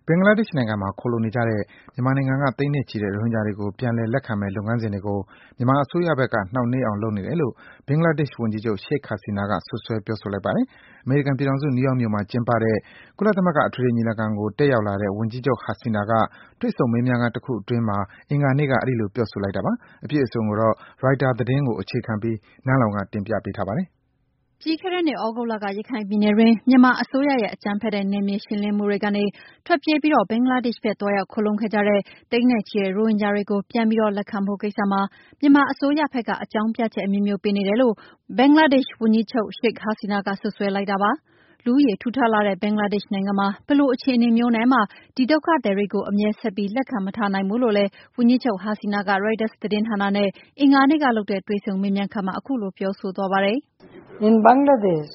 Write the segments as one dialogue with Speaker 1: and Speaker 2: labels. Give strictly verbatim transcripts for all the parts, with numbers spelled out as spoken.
Speaker 1: ဘင်္ဂလားဒေ့ရှ်နိုင်ငံမှာ ခိုလှုံနေကြတဲ့ မြန်မာနိုင်ငံက သိန်းနဲ့ချီတဲ့ ရိုဟင်ဂျာတွေကို ပြန်လည်လက်ခံမယ့် လုပ်ငန်းစဉ်တွေကို မြန်မာအစိုးရဘက်က နှောင့်နှေးအောင် လုပ်နေတယ်လို့ ဘင်္ဂလားဒေ့ရှ်ဝန်ကြီးချုပ် Sheikh Hasina က စွပ်စွဲ ပြောဆိုလိုက်ပါတယ်။ အမေရိကန်ပြည်ထောင်စု နယူးယောက်မြို့မှာ ကျင်းပတဲ့ ကုလသမဂ္ဂ အထွေထွေညီလာခံကို တက်ရောက်လာတဲ့ ဝန်ကြီးချုပ် Hasina က တွေ့ဆုံမေးမြန်းခန်းတခုအတွင်းမှာ အင်္ဂါနေ့က အဲဒီလို ပြောဆိုလိုက်တာပါ။ အပြည့်အစုံကိုတော့ Reuters သတင်းကို အခြေခံပြီး နန်းလောင်ဝ်က တင်ပြပေးထားပါတယ်။
Speaker 2: ပြီးခဲ့တဲ့နှစ် သြဂုတ်လက ရခိုင်ပြည်နယ်တွင်း မြန်မာအစိုးရရဲ့ အကြမ်းဖက်တဲ့ နယ်မြေရှင်းလင်းမှုတွေကနေ ထွက်ပြေးပြီး ဘင်္ဂလားဒေ့ရှ်ဘက် သွားရောက်ခိုလှုံခဲ့ကြတဲ့ သိန်းနဲ့ချီတဲ့ ရိုဟင်ဂျာတွေကို ပြန်ပြီး လက်ခံဖို့ကိစ္စမှာ မြန်မာအစိုးရဘက်က အကြောင်းပြချက်အမျိုးမျိုး ပေးနေတယ်လို့ ဘင်္ဂလားဒေ့ရှ်ဝန်ကြီးချုပ် Sheikh Hasina က စွပ်စွဲလိုက်တာပါ။ လူဦးရေထူထပ်လှတဲ့ ဘင်္ဂလားဒေ့ရှ်နိုင်ငံမှာ ဘယ်လိုအခြေအနေမျိုးနဲ့မှ ဒီဒုက္ခသည်တွေကို အမြဲဆက်ပြီး လက်ခံမထားနိုင်ဘူးလို့လည်း ဝန်ကြီးချုပ် Hasina က Reuters သတင်းဌာနနဲ့ အင်္ဂါနေ့ကလုပ်တဲ့ တွေ့ဆုံမေးမြန်းခန်းမှာ ခုလို ပြောဆိုသွားပါတယ်
Speaker 3: ။ “In Bangladesh,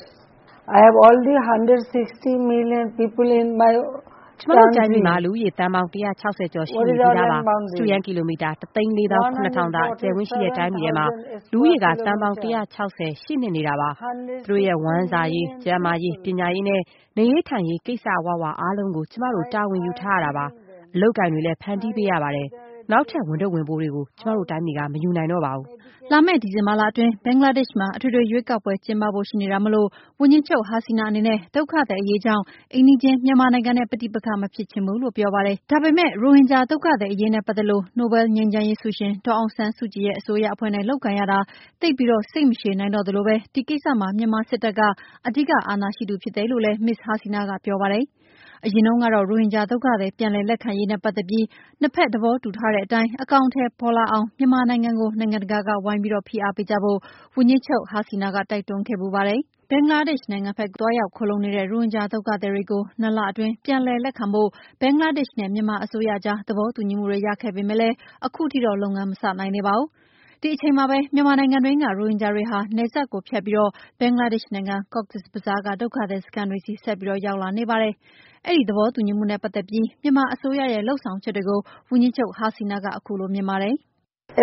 Speaker 3: I have already one hundred sixty million people in my
Speaker 4: country. ကျမတို့တိုင်းပြည်မှာ လူဦးရေ သန်းပေါင်း ၁၆၀ ကျော်ရှိနေပြီးသားပါ။ စတုရန်းကီလိုမီတာ တသိန်းလေးသောင်း ခုနစ်ထောင်သာ ကျယ်ဝန်းရှိတဲ့ တိုင်းပြည်ထဲမှာ လူဦးရေက သန်းပေါင်း ၁၆၀ ရှိနှင့်နေတာပါ။ သူတို့ရဲ့ ဝမ်းစာရေး၊ ကျန်းမာရေး၊ ပညာရေးနဲ့ နေရေးထိုင်ရေး ကိစ္စအဝဝအားလုံးကို ကျမတို့ တာဝန်ယူထားရတာပါ။ အလုပ်အကိုင်တွေလည်း ဖန်တီးပေးရပါတယ်။ နောက်ထပ် ဝန်ထုပ်ဝန်ပိုးတွေကို ကျမတို့တိုင်းပြည်က မယူနိုင်တော့ပါဘူး။
Speaker 2: ” လာမယ့် ဒီဇင်ဘာလအတွင်း ဘင်္ဂလားဒေ့ရှ်မှာ အထွေထွေရွေးကောက်ပွဲ ကျင်းပဖို့ရှိနေတာမို့ ဝန်ကြီးချုပ် Hasina အနေနဲ့ ဒုက္ခသည်အရေးကြောင့် အိမ်နီးချင်း မြန်မာနိုင်ငံနဲ့ ပဋိပက္ခမဖြစ်ချင်ဘူးလို့ ပြောပါတယ်။ ဒါပေမယ့် ရိုဟင်ဂျာဒုက္ခသည်အရေးနဲ့ပတ်သက်လို့ နိုဘဲလ်ငြိမ်းချမ်းရေးဆုရှင် ဒေါ်အောင်ဆန်းစုကြည်ရဲ့ အစိုးရအဖွဲ့နဲ့ လုပ်ကိုင်ရတာ သိပ်ပြီး စိတ်မရှည်နိုင်တော့သလို ဒီကိစ္စမှာ မြန်မာစစ်တပ်က အဓိကအာဏာရှိသူဖြစ်တယ်လို့လည်း မစ္စ Hasina က ပြောပါတယ်။ အရင်တုန်းကတော့ ရိုဟင်ဂျာဒုက္ခသည် ပြန်လည်လက်ခံရေးနဲ့ပတ်သက်ပြီး နှစ်ဘက် သဘောတူထားတဲ့အတိုင်း အကောင်အထည်ဖော်လာအောင် မြန်မာနိုင်ငံကို နိုင်ငံတကာက ဝိုင်းပြီး ဖိအားပေးကြဖို့ ဝန်ကြီးချုပ် Hasina က တိုက်တွန်းခဲ့ဖူးပါတယ်။ ဘင်္ဂလားဒေ့ရှ်နိုင်ငံဘက် သွားရောက်ခိုလှုံနေတဲ့ ရိုဟင်ဂျာဒုက္ခသည်တွေကို နှစ်လအတွင်း ပြန်လည်လက်ခံဖို့ ဘင်္ဂလားဒေ့ရှ်နဲ့ မြန်မာအစိုးရကြား သဘောတူညီမှုတွေ ရခဲ့ပေမယ့်လည်း ခုထိတော့ လုပ်ငန်းမစနိုင်သေးပါဘူး။ ဒီအချိန်မှာပဲ မြန်မာနိုင်ငံတွင်းက ရိုဟင်ဂျာတွေဟာ နယ်စပ်ကိုဖြတ်ပြီး ဘင်္ဂလားဒေ့ရှ်နိုင်ငံ Cox's Bazar က ဒုက္ခသည်စခန်းတွေဆီ ဆက်ပြီး ရောက်လာနေပါတယ်။ အဲဒီသဘောတူညီမှုနဲ့ပတ်သက်ပြီး မြန်မာအစိုးရရဲ့ လုပ်ဆောင်ချက်တွေကို ဝန်ကြီးချုပ် Hasina က ခုလို မြင်ပါတယ်။
Speaker 3: “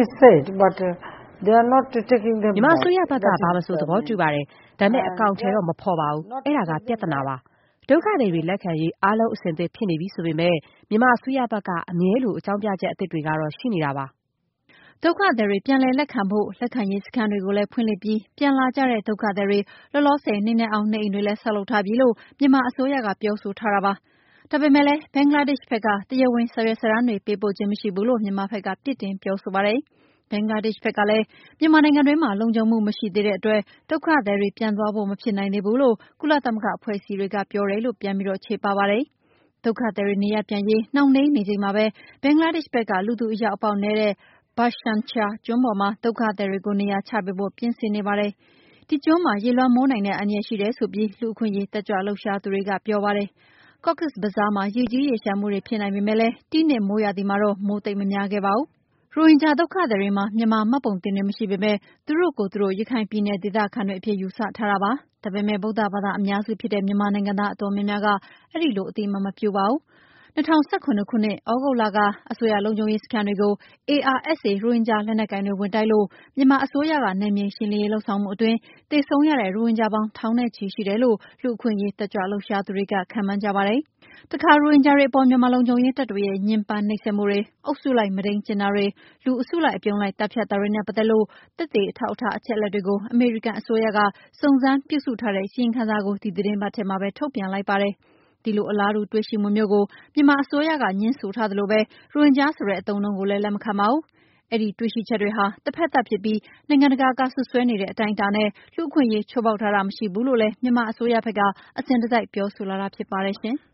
Speaker 4: မြန်မာအစိုးရဘက်က ဘာမဆို သဘောတူပါတယ်။ ဒါပေမယ့် အကောင်အထည်တော့ မဖော်ပါဘူး။ အဲဒါက ပြဿနာပါ။ ဒုက္ခသည်တွေ လက်ခံရေး အားလုံးအဆင်သင့်ဖြစ်နေပြီဆိုပေမယ့် မြန်မာအစိုးရဘက်က အမြဲလို အကြောင်းပြချက်အသစ်တွေကတော့ ရှိနေတာပါ။
Speaker 2: ” ဒုက္ခသည်တွေ ပြန်လည်လက်ခံဖို့ လက်ခံရေးစခန်းတွေကိုလည်း ဖွင့်လှစ်ပြီး ပြန်လာကြတဲ့ ဒုက္ခသည်တွေ လောလောဆယ် နေနိုင်အောင် နေအိမ်တွေလည်း ဆောက်လုပ်ထားပြီလို့ မြန်မာအစိုးရက ပြောဆိုထားတာပါ။ ဒါပေမယ့်လည်း ဘင်္ဂလားဒေ့ရှ်ဘက်က တရားဝင်စာရွက်စာတမ်းတွေ ပေးပို့ခြင်းမရှိဘူးလို့ မြန်မာဘက်က ပြစ်တင်ပြောဆိုပါတယ်။ ဘင်္ဂလားဒေ့ရှ်ဘက်ကလည်း မြန်မာနိုင်ငံတွင်းမှာ လုံခြုံမှုမရှိသေးတဲ့အတွက် ဒုက္ခသည်တွေ ပြန်သွားဖို့ မဖြစ်နိုင်သေးဘူးလို့ ကုလသမဂ္ဂအဖွဲ့အစည်းတွေက ပြောတယ်လို့ ပြန်ပြီး ချေပပါတယ်။ ဒုက္ခသည်တွေ နေရပ်ပြန်ရေး နှောင့်နှေးနေချိန်မှာပဲ ဘင်္ဂလားဒေ့ရှ်ဘက်က လူသူအရောက်အပေါက်နည်းတဲ့ Bhashan Char ကျွန်းပေါ်မှာ ဒုက္ခသည်တွေကို နေရာချပေးဖို့ ပြင်ဆင်နေပါတယ်။ ဒီကျွန်းမှာ ရေလွှမ်းမိုးနိုင်တဲ့ အန္တရာယ်ရှိတယ်ဆိုပြီး လူ့အခွင့်အရေး တက်ကြွလှုပ်ရှားသူတွေက ပြောပါတယ်။ Cox's Bazar မှာ ရေကြီးရေလျှံမှုတွေ ဖြစ်နိုင်ပေမယ့်လည်း ဒီနှစ်မိုးရာသီမှာတော့ မိုးသိပ်မများခဲ့ပါဘူး။ ရိုဟင်ဂျာဒုက္ခသည်တွေမှာ မြန်မာမှတ်ပုံတင်တွေ မရှိပေမယ့် သူတို့ကိုယ်သူတို့ ရခိုင်ပြည်နယ်ဒေသခံတွေအဖြစ် ယူဆထားတာပါ။ ဒါပေမယ့် ဗုဒ္ဓဘာသာအများစုဖြစ်တဲ့ မြန်မာနိုင်ငံသားအတော်များများက အဲဒီလို အသိအမှတ်မပြုပါဘူး။ ၂၀၁၇ ခုနှစ် သြဂုတ်လက အစိုးရလုံခြုံရေးစခန်းတွေကို အေအာအက်စ်အေ ရိုဟင်ဂျာလက်နက်ကိုင်တွေ ဝင်တိုက်လို့ မြန်မာအစိုးရက နယ်မြေရှင်းလင်းရေးလုပ်ဆောင်မှုအတွင်း သေဆုံးရတဲ့ ရိုဟင်ဂျာပေါင်း ထောင်နဲ့ချီရှိတယ်လို့ လူ့အခွင့်အရေး တက်ကြွလှုပ်ရှားသူတွေက ခန့်မှန်းကြပါတယ်။ တခါ ရိုဟင်ဂျာတွေအပေါ် မြန်မာလုံခြုံရေးတပ်တွေရဲ့ ညှဉ်းပန်းနှိပ်စက်မှုတွေ၊ အုပ်စုလိုက် မုဒိမ်းကျင့်တာတွေ၊ လူအစုလိုက်အပြုံလိုက် သတ်ဖြတ်တာတွေနဲ့ပတ်သက်လို့ သက်သေအထောက်အထား အချက်အလက်တွေကို အမေရိကန်အစိုးရက စုံစမ်းပြုစုထားတဲ့ အစီရင်ခံစာကို ဒီသီတင်းပတ်ထဲမှာပဲ ထုတ်ပြန်လိုက်ပါတယ်။ ဒီလို အလားတူတွေ့ရှိမှုမျိုးကို မြန်မာအစိုးရက ငြင်းဆိုထားသလို ရိုဟင်ဂျာဆိုတဲ့ အသုံးအနှုန်းကိုလည်း လက်မခံပါဘူး။ အဲဒီတွေ့ရှိချက်တွေဟာ တဖက်သတ်ဖြစ်ပြီး နိုင်ငံတကာက စွပ်စွဲနေတဲ့ အတိုင်းအတာနဲ့ လူ့အခွင့်အရေး ချိုးဖောက်ထားတာ မရှိဘူးလို့လည်း မြန်မာအစိုးရဘက်က အစဉ်တစိုက် ပြောဆိုလာတာ ဖြစ်ပါတယ်ရှင်။